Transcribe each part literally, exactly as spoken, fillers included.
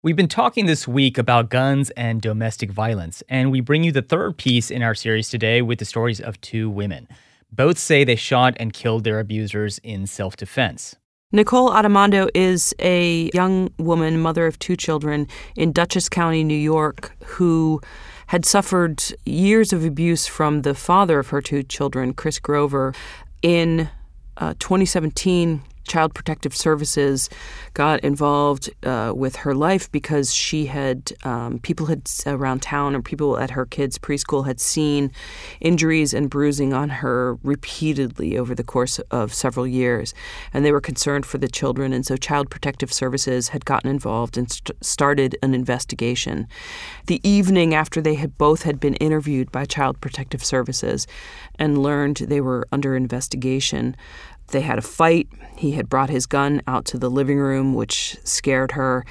We've been talking this week about guns and domestic violence, and we bring you the third piece in our series today with the stories of two women. Both say they shot and killed their abusers in self-defense. Nicole Adamando is a young woman, mother of two children in Dutchess County, New York, who had suffered years of abuse from the father of her two children, Chris Grover. In uh, twenty seventeen, Child Protective Services got involved uh, with her life because she had, um, people had around town or people at her kids' preschool had seen injuries and bruising on her repeatedly over the course of several years. And they were concerned for the children. And so Child Protective Services had gotten involved and st- started an investigation. The evening after they had both had been interviewed by Child Protective Services and learned they were under investigation, they had a fight. He had brought his gun out to the living room, which scared her,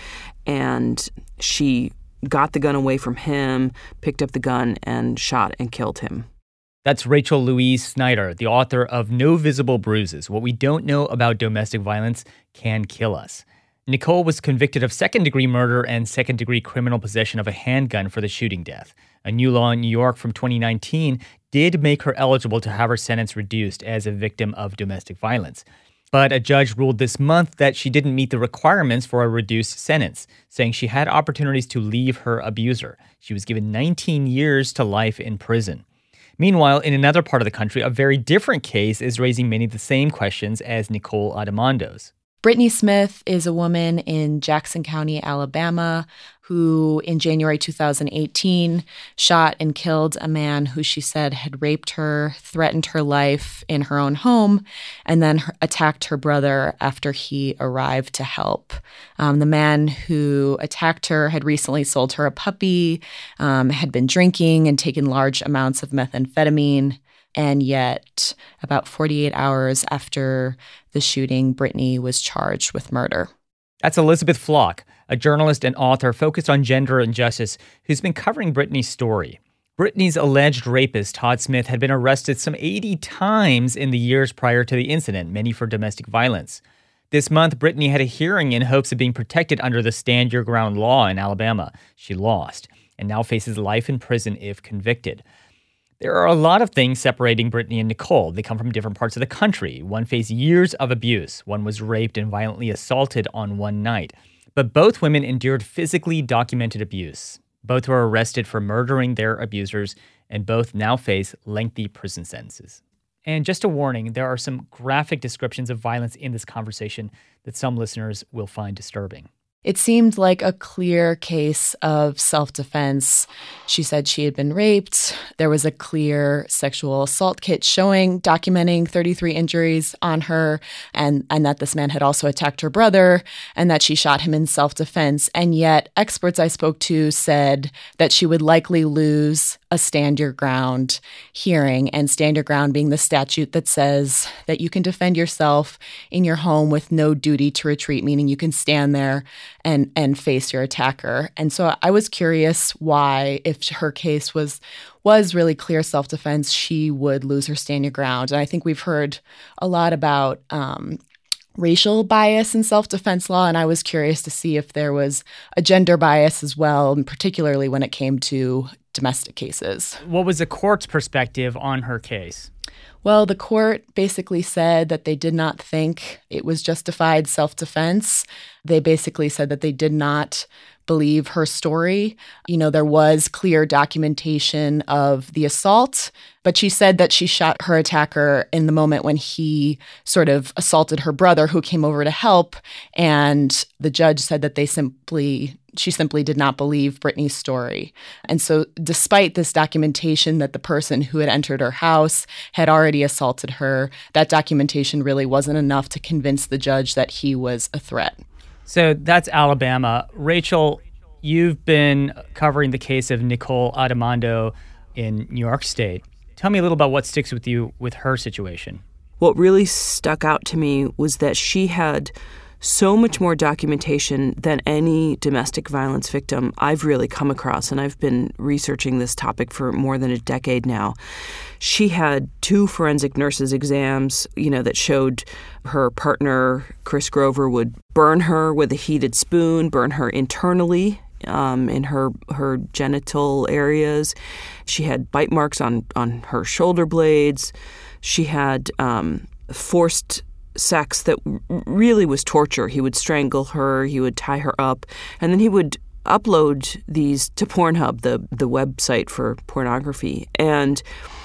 and she got the gun away from him, picked up the gun, and shot and killed him. That's Rachel Louise Snyder, the author of No Visible Bruises: What We Don't Know About Domestic Violence Can Kill Us. Nicole was convicted of second-degree murder and second-degree criminal possession of a handgun for the shooting death. A new law in New York from twenty nineteen did make her eligible to have her sentence reduced as a victim of domestic violence. But a judge ruled this month that she didn't meet the requirements for a reduced sentence, saying she had opportunities to leave her abuser. She was given nineteen years to life in prison. Meanwhile, in another part of the country, a very different case is raising many of the same questions as Nicole Adamando's. Brittany Smith is a woman in Jackson County, Alabama, who in January two thousand eighteen shot and killed a man who she said had raped her, threatened her life in her own home, and then her, attacked her brother after he arrived to help. Um, the man who attacked her had recently sold her a puppy, um, had been drinking and taken large amounts of methamphetamine. And yet, about forty-eight hours after the shooting, Brittany was charged with murder. That's Elizabeth Flock, a journalist and author focused on gender and justice who's been covering Brittany's story. Brittany's alleged rapist, Todd Smith, had been arrested some eighty times in the years prior to the incident, many for domestic violence. This month, Brittany had a hearing in hopes of being protected under the Stand Your Ground law in Alabama. She lost and now faces life in prison if convicted. There are a lot of things separating Brittany and Nicole. They come from different parts of the country. One faced years of abuse. One was raped and violently assaulted on one night. But both women endured physically documented abuse. Both were arrested for murdering their abusers, and both now face lengthy prison sentences. And just a warning, there are some graphic descriptions of violence in this conversation that some listeners will find disturbing. It seemed like a clear case of self-defense. She said she had been raped. There was a clear sexual assault kit showing, documenting thirty-three injuries on her, and, and that this man had also attacked her brother, and that she shot him in self-defense. And yet, experts I spoke to said that she would likely lose a stand your ground hearing, and stand your ground being the statute that says that you can defend yourself in your home with no duty to retreat, meaning you can stand there and and face your attacker. And so I was curious why, if her case was was really clear self-defense, she would lose her stand your ground. And I think we've heard a lot about um, racial bias in self-defense law, and I was curious to see if there was a gender bias as well, and particularly when it came to domestic cases. What was the court's perspective on her case? Well, the court basically said that they did not think it was justified self-defense. They basically said that they did not believe her story. You know, there was clear documentation of the assault, but she said that she shot her attacker in the moment when he sort of assaulted her brother, who came over to help. And the judge said that they simply she simply did not believe Brittany's story. And so despite this documentation that the person who had entered her house had already assaulted her, that documentation really wasn't enough to convince the judge that he was a threat. So that's Alabama. Rachel, you've been covering the case of Nicole Adamando in New York State. Tell me a little about what sticks with you with her situation. What really stuck out to me was that she had so much more documentation than any domestic violence victim I've really come across, and I've been researching this topic for more than a decade now. She had two forensic nurses exams, you know, that showed her partner, Chris Grover, would burn her with a heated spoon, burn her internally um, in her her genital areas. She had bite marks on, on her shoulder blades. She had um, forced sex that really was torture. He would strangle her, he would tie her up, and then he would upload these to Pornhub, the, the website for pornography. And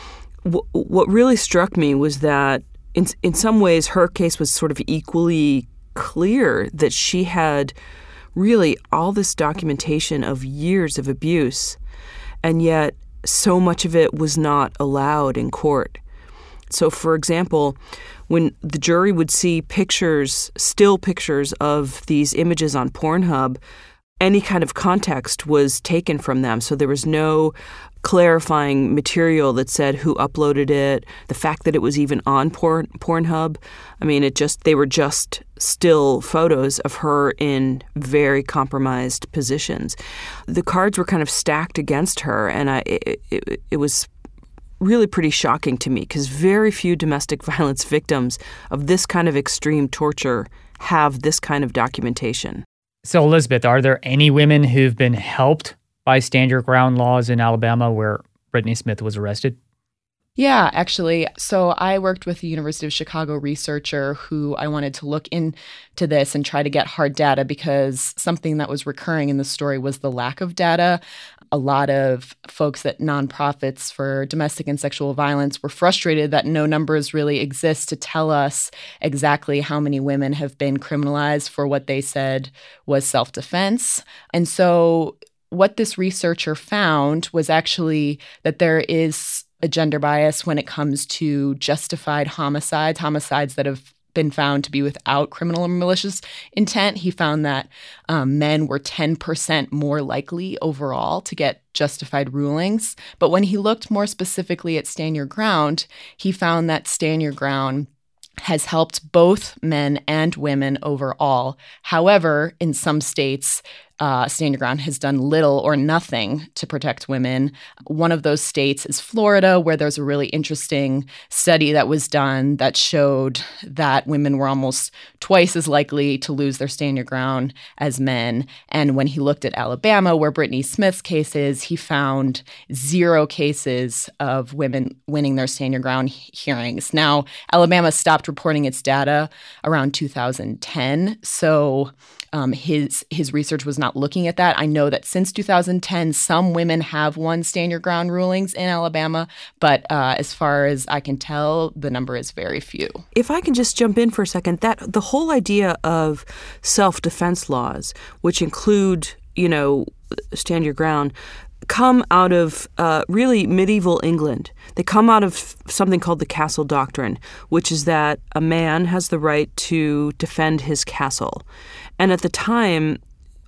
w- what really struck me was that in in some ways her case was sort of equally clear, that she had really all this documentation of years of abuse, and yet so much of it was not allowed in court. So, for example, when the jury would see pictures, still pictures of these images on Pornhub, any kind of context was taken from them. So there was no clarifying material that said who uploaded it, the fact that it was even on Porn, Pornhub. I mean, it just they were just still photos of her in very compromised positions. The cards were kind of stacked against her, and I it, it, it was really pretty shocking to me, because very few domestic violence victims of this kind of extreme torture have this kind of documentation. So, Elizabeth, are there any women who've been helped by stand your ground laws in Alabama where Brittany Smith was arrested? Yeah, actually. So I worked with the University of Chicago researcher who I wanted to look into this and try to get hard data, because something that was recurring in the story was the lack of data. A lot of folks at nonprofits for domestic and sexual violence were frustrated that no numbers really exist to tell us exactly how many women have been criminalized for what they said was self-defense. And so what this researcher found was actually that there is a gender bias when it comes to justified homicides, homicides that have been found to be without criminal or malicious intent. He found that um, men were ten percent more likely overall to get justified rulings. But when he looked more specifically at Stand Your Ground, he found that Stand Your Ground has helped both men and women overall. However, in some states, uh, Stand Your Ground has done little or nothing to protect women. One of those states is Florida, where there's a really interesting study that was done that showed that women were almost twice as likely to lose their Stand Your Ground as men. And when he looked at Alabama, where Brittany Smith's case is, he found zero cases of women winning their Stand Your Ground hearings. Now, Alabama stopped reporting its data around two thousand ten, so um, his his research was not looking at that. I know that since two thousand ten, some women have won Stand Your Ground rulings in Alabama, but uh, as far as I can tell, the number is very few. If I can just jump in for a second, that the whole idea of self-defense laws, which include, you know, Stand Your Ground, come out of uh, really medieval England. They come out of something called the Castle Doctrine, which is that a man has the right to defend his castle. And at the time,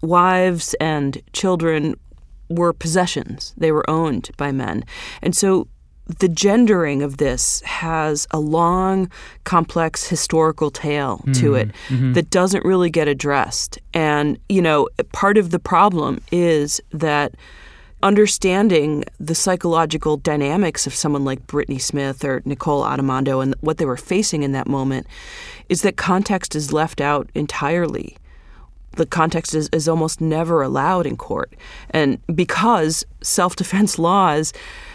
wives and children were possessions. They were owned by men. And so the gendering of this has a long, complex historical tale mm-hmm. to it mm-hmm. that doesn't really get addressed. And, you know, part of the problem is that understanding the psychological dynamics of someone like Brittany Smith or Nicole Adamando and what they were facing in that moment is that context is left out entirely. The context is, is almost never allowed in court. And because self-defense laws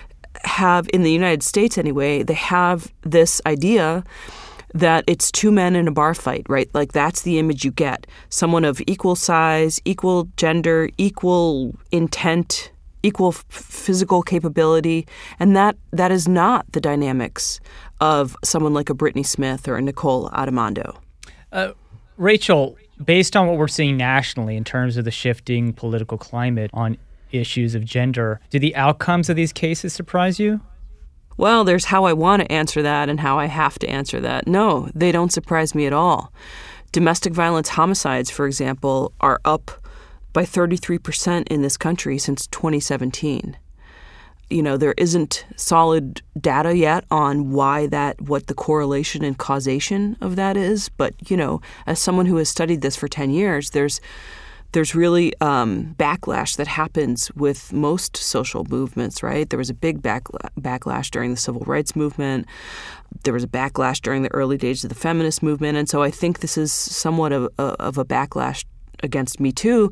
have, in the United States anyway, they have this idea that it's two men in a bar fight, right? Like that's the image you get. Someone of equal size, equal gender, equal intent, equal f- physical capability. And that that is not the dynamics of someone like a Brittany Smith or a Nicole Adamando. Uh, Rachel, based on what we're seeing nationally in terms of the shifting political climate on issues of gender, do the outcomes of these cases surprise you? Well, there's how I want to answer that and how I have to answer that. No, they don't surprise me at all. Domestic violence homicides, for example, are up by thirty-three percent in this country since twenty seventeen. You know, there isn't solid data yet on why that, what the correlation and causation of that is. But, you know, as someone who has studied this for ten years, there's there's really um, backlash that happens with most social movements, right? There was a big back, backlash during the civil rights movement. There was a backlash during the early days of the feminist movement. And so I think this is somewhat of, of a backlash against Me Too.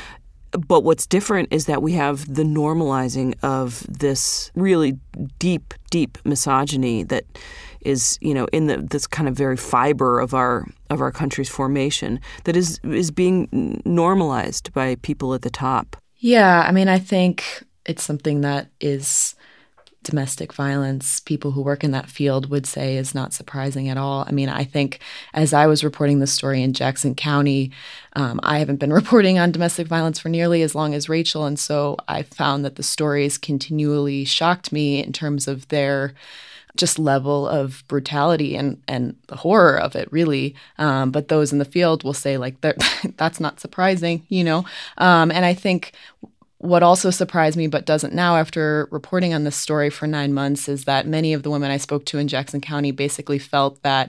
But what's different is that we have the normalizing of this really deep, deep misogyny that is, you know, in the this kind of very fiber of our of our country's formation that is is being normalized by people at the top. Yeah, I mean, I think it's something that is domestic violence. People who work in that field would say is not surprising at all. I mean, I think as I was reporting this story in Jackson County, um, I haven't been reporting on domestic violence for nearly as long as Rachel, and so I found that the stories continually shocked me in terms of their just level of brutality and, and the horror of it, really. Um, but those in the field will say, like, that's not surprising, you know? Um, and I think what also surprised me, but doesn't now after reporting on this story for nine months, is that many of the women I spoke to in Jackson County basically felt that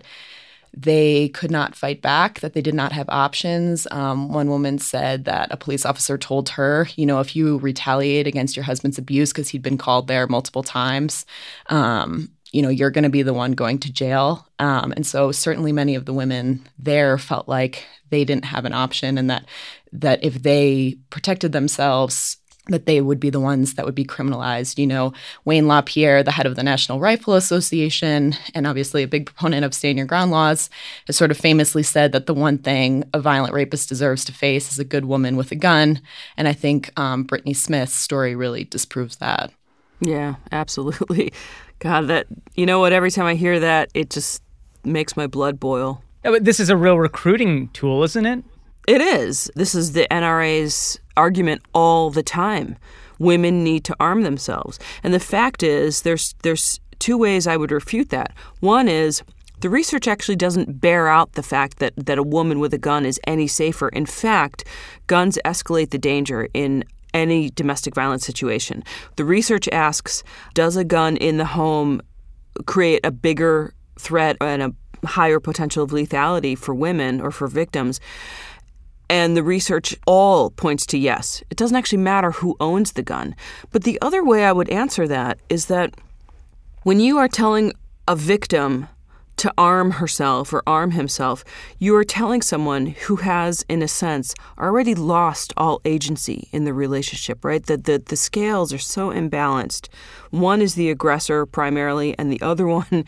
they could not fight back, that they did not have options. Um, one woman said that a police officer told her, you know, if you retaliate against your husband's abuse, because he'd been called there multiple times, um, you know, you're going to be the one going to jail. Um, and so certainly many of the women there felt like they didn't have an option, and that that if they protected themselves, that they would be the ones that would be criminalized. You know, Wayne LaPierre, the head of the National Rifle Association, and obviously a big proponent of stand your ground laws, has sort of famously said that the one thing a violent rapist deserves to face is a good woman with a gun. And I think um, Brittany Smith's story really disproves that. Yeah, absolutely. God, that, you know what, every time I hear that, it just makes my blood boil. Yeah, but this is a real recruiting tool, isn't it? It is. This is the N R A's argument all the time. Women need to arm themselves. And the fact is, there's there's two ways I would refute that. One is the research actually doesn't bear out the fact that, that a woman with a gun is any safer. In fact, guns escalate the danger in any domestic violence situation. The research asks, does a gun in the home create a bigger threat and a higher potential of lethality for women or for victims? And the research all points to yes. It doesn't actually matter who owns the gun. But the other way I would answer that is that when you are telling a victim to arm herself or arm himself, you are telling someone who has, in a sense, already lost all agency in the relationship, right? That the, the scales are so imbalanced. One is the aggressor primarily, and the other one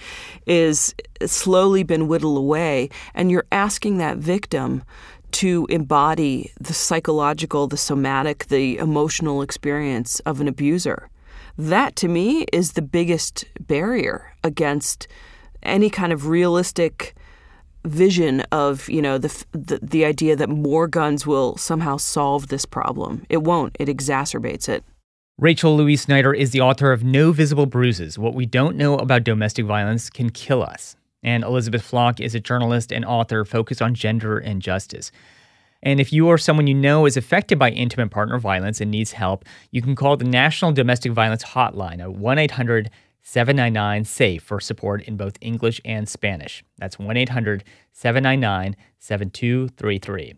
is slowly been whittled away. And you're asking that victim to embody the psychological, the somatic, the emotional experience of an abuser. That, to me, is the biggest barrier against any kind of realistic vision of, you know, the, the the idea that more guns will somehow solve this problem. It won't. It exacerbates it. Rachel Louise Snyder is the author of No Visible Bruises: What We Don't Know About Domestic Violence Can Kill Us. And Elizabeth Flock is a journalist and author focused on gender and justice. And if you or someone you know is affected by intimate partner violence and needs help, you can call the National Domestic Violence Hotline at one eight hundred seven nine nine SAFE for support in both English and Spanish. That's one eight hundred seven nine nine seven two three three.